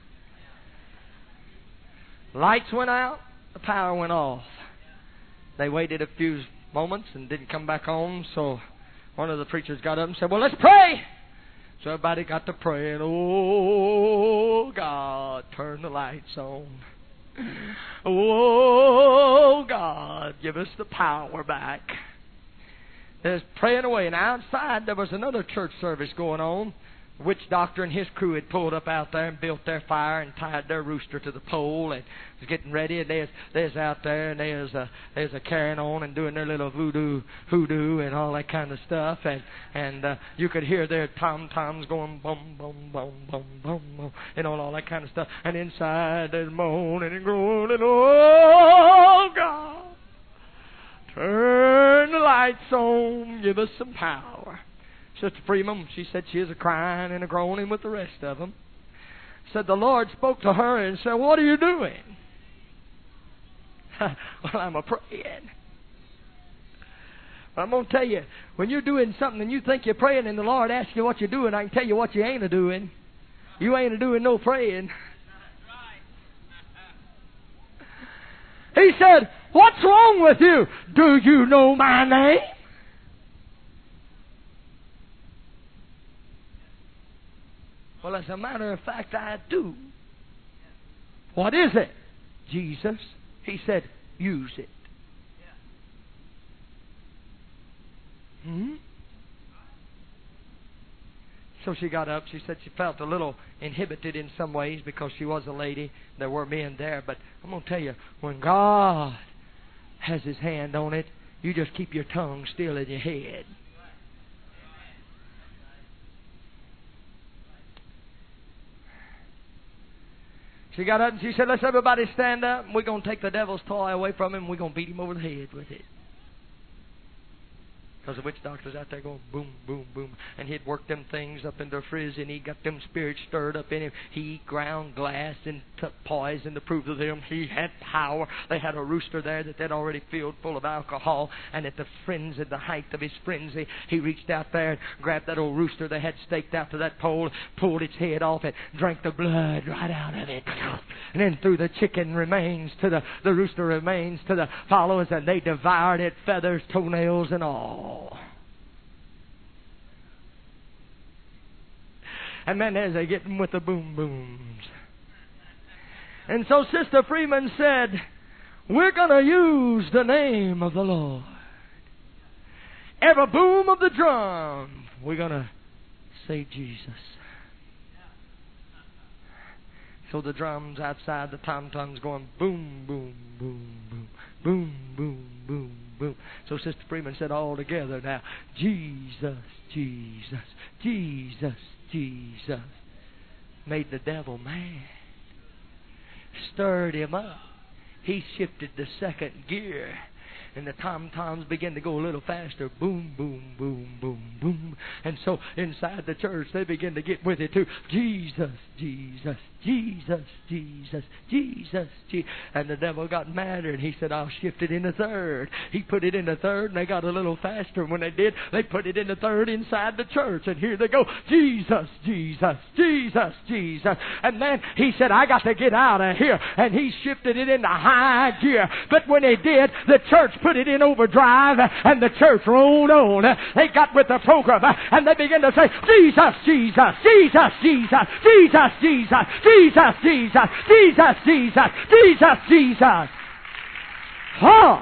Lights went out, the power went off. They waited a few moments and didn't come back on, so one of the preachers got up and said, well, let's pray. So everybody got to praying. Oh, God, turn the lights on. Oh, God, give us the power back. There's praying away. And outside there was another church service going on. Witch doctor and his crew had pulled up out there and built their fire and tied their rooster to the pole and was getting ready. And there's out there and there's a carrying on and doing their little hoodoo and all that kind of stuff. And you could hear their tom-toms going bum, bum, bum, bum, bum, bum, and all that kind of stuff. And inside there's moaning and groaning. Oh, God, turn the lights on. Give us some power. Sister Freeman, she said she was a-crying and a-groaning with the rest of them. Said the Lord spoke to her and said, what are you doing? Well, I'm a-praying. I'm going to tell you, when you're doing something and you think you're praying and the Lord asks you what you're doing, I can tell you what you ain't a-doing. You ain't a-doing no praying. He said, what's wrong with you? Do you know my name? Well, as a matter of fact, I do. What is it? Jesus. He said, use it. So she got up. She said she felt a little inhibited in some ways because she was a lady. There were men there. But I'm going to tell you, when God has His hand on it, you just keep your tongue still in your head. She got up and she said, let's everybody stand up. And we're going to take the devil's toy away from him. And we're going to beat him over the head with it. Because the witch doctor's out there going boom, boom, boom. And he'd worked them things up into a frizz, and he got them spirits stirred up in him. He ground glass and took poison to prove to them he had power. They had a rooster there that they'd already filled full of alcohol. And at the frenzy, the height of his frenzy, he reached out there and grabbed that old rooster they had staked out to that pole, pulled its head off and drank the blood right out of it. And then threw the chicken remains to the rooster remains to the followers, and they devoured it, feathers, toenails, and all. And then as they get them with the boom booms. And so Sister Freeman said, we're going to use the name of the Lord. Every boom of the drum, we're going to say Jesus. So the drums outside, the tom-toms going boom, boom, boom, boom, boom, boom, boom, boom. So Sister Freeman said all together now, Jesus, Jesus, Jesus, Jesus. Made the devil mad. Stirred him up. He shifted the second gear. And the tom-toms began to go a little faster. Boom, boom, boom, boom, boom. And so inside the church, they began to get with it too. Jesus, Jesus, Jesus, Jesus, Jesus, Jesus. And the devil got madder, and he said, I'll shift it in the third. He put it in the third, and they got a little faster. And when they did, they put it in the third inside the church. And here they go. Jesus, Jesus, Jesus, Jesus. And then he said, I got to get out of here. And he shifted it into high gear. But when he did, the church put it in overdrive, and the church rolled on. They got with the program, and they began to say, Jesus, Jesus, Jesus, Jesus, Jesus, Jesus, Jesus, Jesus, Jesus, Jesus, Jesus, Jesus. Oh!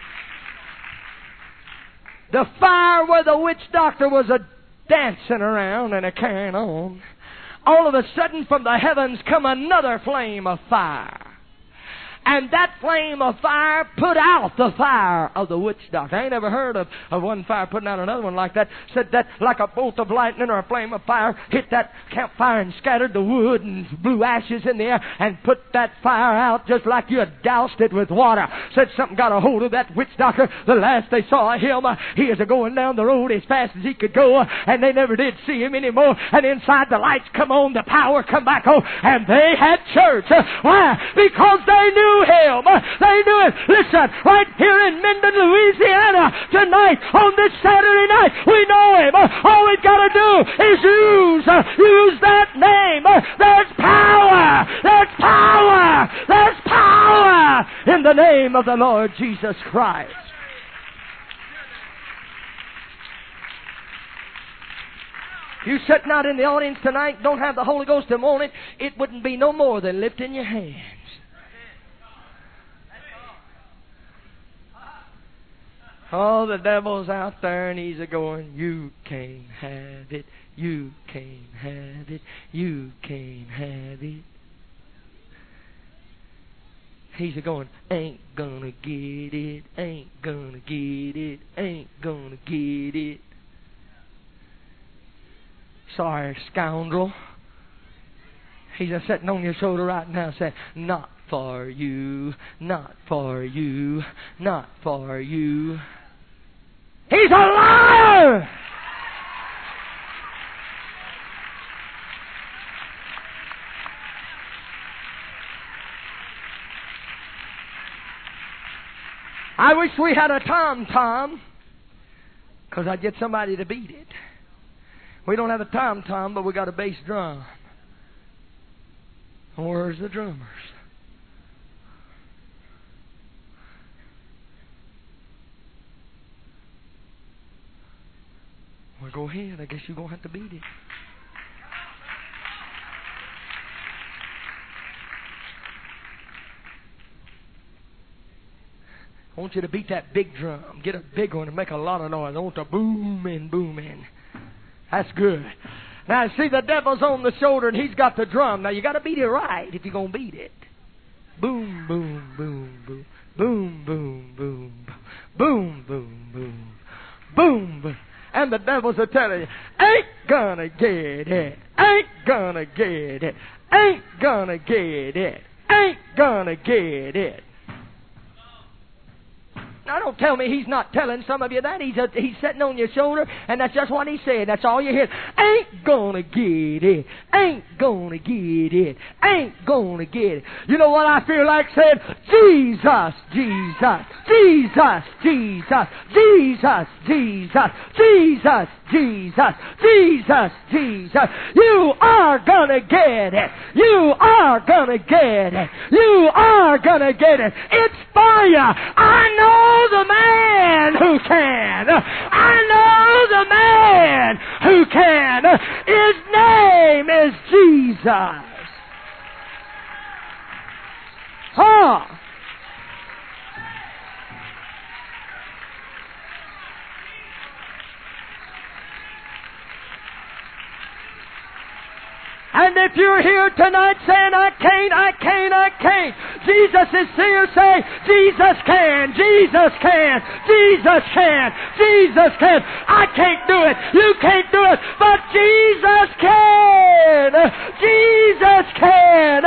The fire where the witch doctor was a dancing around and a carrying on. All of a sudden from the heavens come another flame of fire. And that flame of fire put out the fire of the witch doctor. I ain't ever heard of one fire putting out another one like that. Said that like a bolt of lightning or a flame of fire hit that campfire and scattered the wood and blew ashes in the air and put that fire out just like you had doused it with water. Said something got a hold of that witch doctor. The last they saw of him, he was going down the road as fast as he could go, and they never did see him anymore. And inside the lights come on, the power come back on, and they had church. Why? Because they knew him. They knew it. Listen, right here in Minden, Louisiana, tonight, on this Saturday night, we know him. All we've got to do is use that name. There's power. There's power. There's power in the name of the Lord Jesus Christ. You sitting out in the audience tonight, don't have the Holy Ghost to moan it, it wouldn't be no more than lifting your hands. Oh, the devil's out there and he's a-going, you can't have it, you can't have it, you can't have it. He's a-going, ain't gonna get it, ain't gonna get it, ain't gonna get it. Sorry, scoundrel. He's a-sitting on your shoulder right now saying, not for you, not for you, not for you. He's a liar! I wish we had a tom-tom, because I'd get somebody to beat it. We don't have a tom-tom, but we got a bass drum. Where's the drummers? Well, go ahead. I guess you're going to have to beat it. I want you to beat that big drum. Get a big one and make a lot of noise. I want the booming, booming. That's good. Now, see, the devil's on the shoulder and he's got the drum. Now, you got to beat it right if you're going to beat it. Boom, boom, boom, boom. Boom, boom, boom. Boom, boom, boom. Boom, boom. And the devils are telling you, ain't gonna get it. Ain't gonna get it. Ain't gonna get it. Ain't gonna get it. Now, don't tell me he's not telling some of you that. He's sitting on your shoulder, and that's just what he said. That's all you hear. Ain't gonna get it. Ain't gonna get it. Ain't gonna get it. You know what I feel like saying? Jesus, Jesus, Jesus, Jesus, Jesus, Jesus, Jesus, Jesus, Jesus, Jesus. You are gonna get it. You are gonna get it. You are gonna get it. It's for you. I know the man who can. I know the man who can. His name is Jesus. Huh. And if you're here tonight saying, I can't, Jesus is here saying, Jesus can, Jesus can, Jesus can, Jesus can. I can't do it, you can't do it, but Jesus can. Jesus can.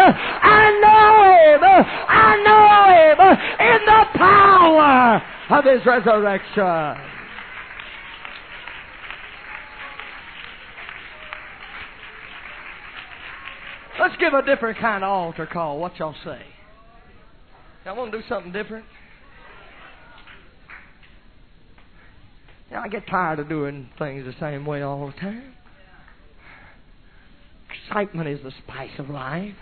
I know Him in the power of His resurrection. Let's give a different kind of altar call. What y'all say? Y'all want to do something different? Yeah, I get tired of doing things the same way all the time. Excitement is the spice of life.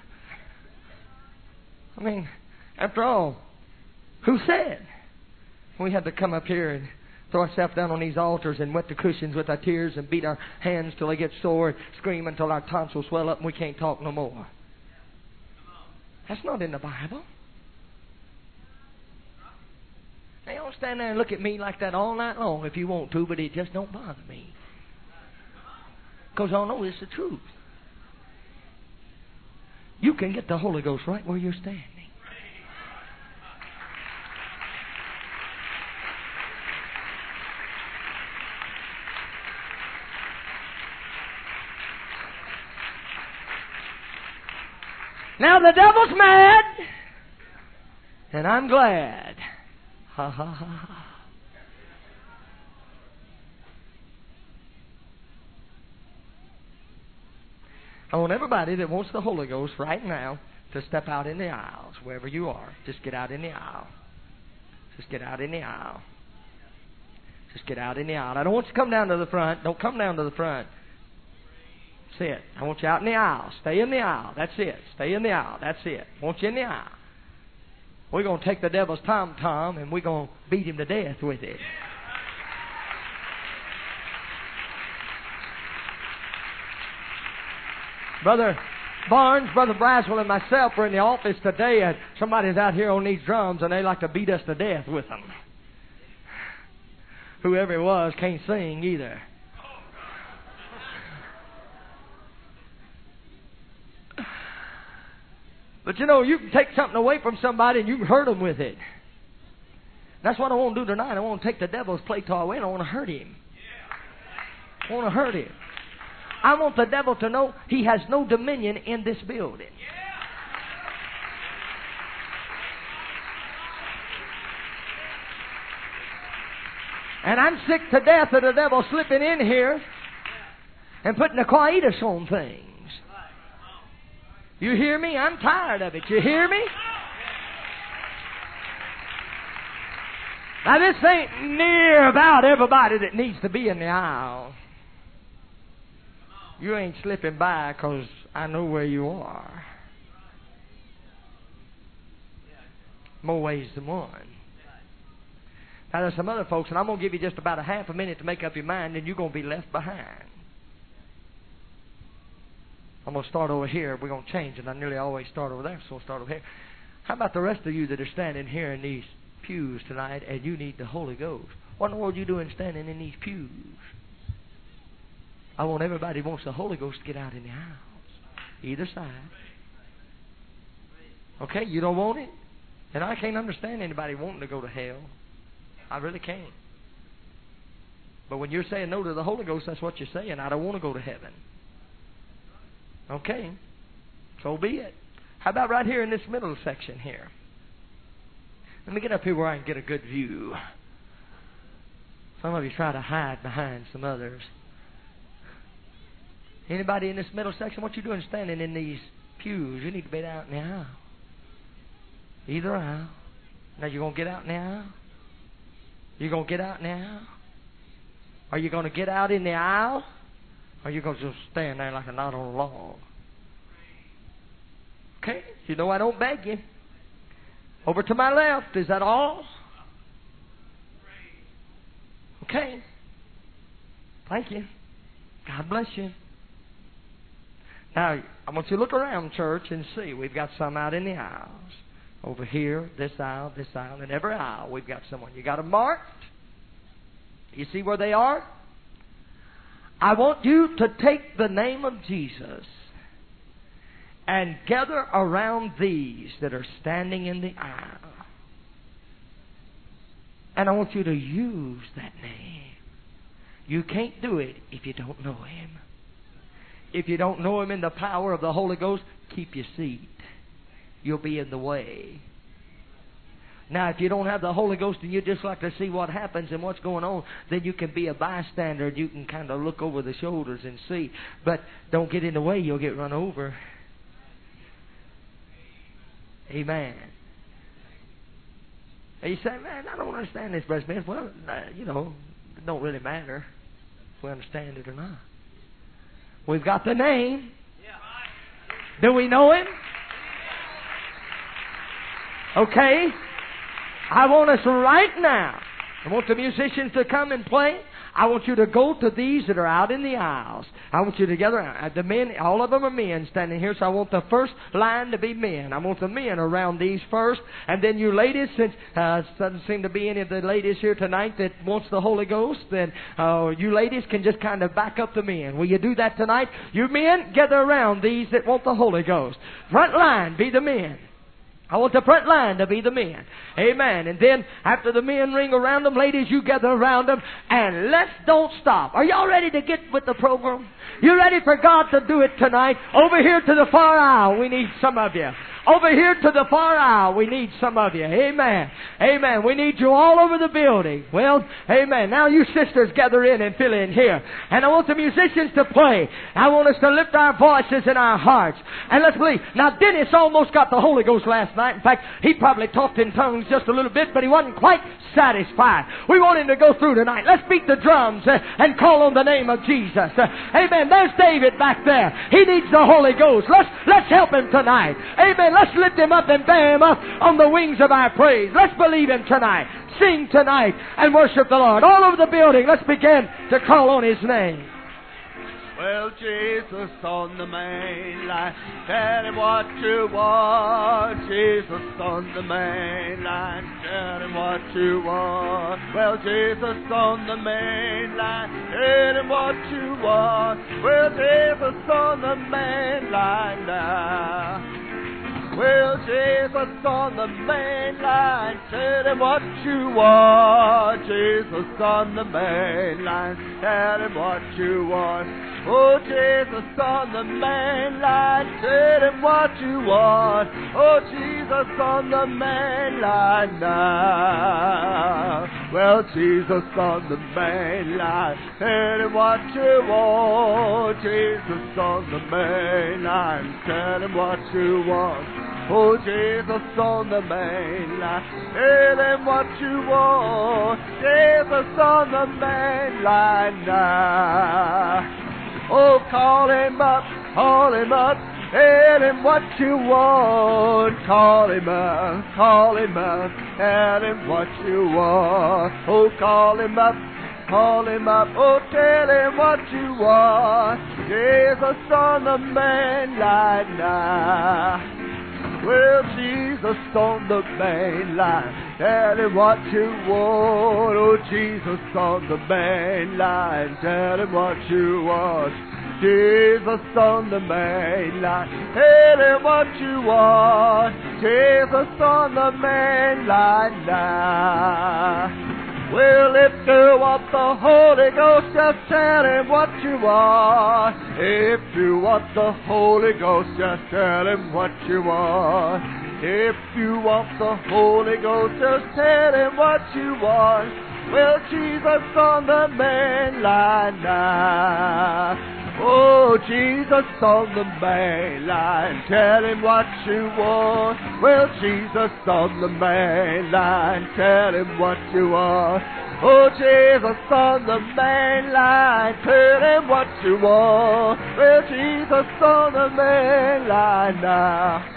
I mean, after all, who said we had to come up here and throw ourselves down on these altars and wet the cushions with our tears and beat our hands till they get sore and scream until our tonsils swell up and we can't talk no more? That's not in the Bible. Now, you don't stand there and look at me like that all night long if you want to, but it just don't bother me. Because I know it's the truth. You can get the Holy Ghost right where you're standing. Now the devil's mad, and I'm glad. Ha ha ha ha. I want everybody that wants the Holy Ghost right now to step out in the aisles, wherever you are. Just get out in the aisle. Just get out in the aisle. Just get out in the aisle. I don't want you to come down to the front. Don't come down to the front. That's it. I want you out in the aisle. Stay in the aisle. That's it. Stay in the aisle. That's it. I want you in the aisle. We're going to take the devil's tom-tom and we're going to beat him to death with it. Brother Barnes, Brother Braswell, and myself were in the office today, and somebody's out here on these drums, and they like to beat us to death with them. Whoever it was can't sing either. But you know, you can take something away from somebody and you can hurt them with it. That's what I want to do tonight. I want to take the devil's play toy away and I want to hurt him. I want to hurt him. I want the devil to know he has no dominion in this building. And I'm sick to death of the devil slipping in here and putting a quietus on things. You hear me? I'm tired of it. You hear me? Now, this ain't near about everybody that needs to be in the aisle. You ain't slipping by because I know where you are. More ways than one. Now, there's some other folks, and I'm going to give you just about a half a minute to make up your mind, and you're going to be left behind. I'm going to start over here. We're going to change it. I nearly always start over there, so we'll start over here. How about the rest of you that are standing here in these pews tonight and you need the Holy Ghost? What in the world are you doing standing in these pews? I want everybody who wants the Holy Ghost to get out in the aisles. Either side. Okay, you don't want it? And I can't understand anybody wanting to go to hell. I really can't. But when you're saying no to the Holy Ghost, that's what you're saying. I don't want to go to heaven. Okay, so be it. How about right here in this middle section here? Let me get up here where I can get a good view. Some of you try to hide behind some others. Anybody in this middle section, what you doing standing in these pews? You need to be out in the aisle. Either aisle. Now you're going to get out in the aisle? You're going to get out in the aisle? Are you going to get out in the aisle? Or are you going to just stand there like a knot on a log? Okay, you know I don't beg you. Over to my left, is that all? Okay. Thank you. God bless you. Now, I want you to look around, church, and see. We've got some out in the aisles. Over here, this aisle, and every aisle we've got someone. You got them marked? You see where they are? I want you to take the name of Jesus and gather around these that are standing in the aisle. And I want you to use that name. You can't do it if you don't know Him. If you don't know Him in the power of the Holy Ghost, keep your seat. You'll be in the way. Now, if you don't have the Holy Ghost and you just like to see what happens and what's going on, then you can be a bystander and you can kind of look over the shoulders and see. But don't get in the way, you'll get run over. Amen. And you say, man, I don't understand this, Brother Smith. Well, it don't really matter if we understand it or not. We've got the name. Do we know Him? Okay. I want us right now. I want the musicians to come and play. I want you to go to these that are out in the aisles. I want you together. The men, all of them are men standing here, so I want the first line to be men. I want the men around these first. And then you ladies, since doesn't seem to be any of the ladies here tonight that wants the Holy Ghost, then you ladies can just kind of back up the men. Will you do that tonight? You men, gather around these that want the Holy Ghost. Front line, be the men. I want the front line to be the men. Amen. And then after the men ring around them, ladies, you gather around them. And let's don't stop. Are y'all ready to get with the program? You ready for God to do it tonight? Over here to the far aisle, we need some of you. Over here to the far aisle, we need some of you. Amen. Amen. We need you all over the building. Well, amen. Now you sisters gather in and fill in here. And I want the musicians to play. I want us to lift our voices and our hearts. And let's believe. Now, Dennis almost got the Holy Ghost last night. In fact, he probably talked in tongues just a little bit, but he wasn't quite satisfied. We want him to go through tonight. Let's beat the drums and call on the name of Jesus. Amen. There's David back there. He needs the Holy Ghost. Let's help him tonight. Amen. Let's lift him up and bear him up on the wings of our praise. Let's believe him tonight. Sing tonight and worship the Lord. All over the building, let's begin to call on His name. Well, Jesus on the main line, tell Him what you want. Jesus on the main line, tell Him what you want. Well, Jesus on the main line, tell Him what you want. Well, Jesus on the main line now. Well, Jesus on the main line, tell Him what you want. Jesus on the main line, tell Him what you want. Oh, Jesus on the main line, tell Him what you want. Oh, Jesus on the main line now. Well, Jesus on the main line, tell Him what you want. Jesus on the main line, tell Him what you want. Oh, Jesus on the main line, tell Him what you want. Jesus on the main line now. Oh, call Him up, tell Him what you want. Call Him up, tell Him what you want. Oh, call Him up, oh, tell Him what you want. Jesus on the main line now. Well, Jesus on the main line, tell him what you want. Oh, Jesus on the main line, tell him what you want. Jesus on the main line, tell him what you want. Jesus on the main line now. Well, if you want the Holy Ghost, just tell him what you want. If you want the Holy Ghost, just tell him what you want. If you want the Holy Ghost, just tell him what you want. Well, Jesus on the main line now. Oh, Jesus on the main line, tell him what you want. Well, Jesus on the main line, tell him what you want. Oh, Jesus on the main line, tell him what you want. Well, Jesus on the main line now.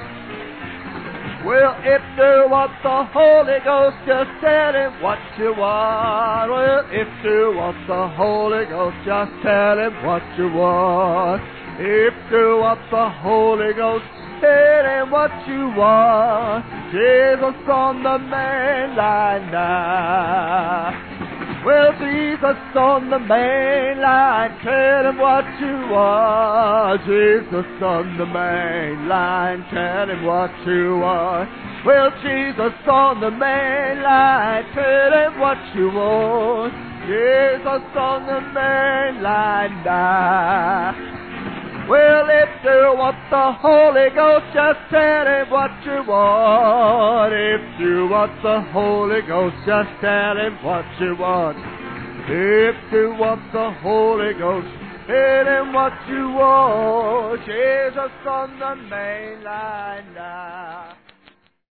Well, if you want the Holy Ghost, just tell him what you want. Well, if you want the Holy Ghost, just tell him what you want. If you want the Holy Ghost, tell him what you want. Jesus on the main line now. Well, Jesus on the main line, tell him what you want. Jesus on the main line, tell him what you want. Well, Jesus on the main line, tell him what you want. Jesus on the main line now. Well, if you want the Holy Ghost, just tell him what you want. If you want the Holy Ghost, just tell him what you want. If you want the Holy Ghost, tell him what you want. Jesus on the main line now.